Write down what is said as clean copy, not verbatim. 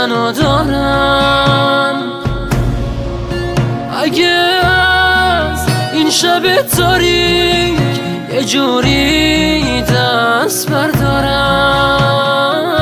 منو دارم. اگه از این شب تاریک یه جوری دست بردارم،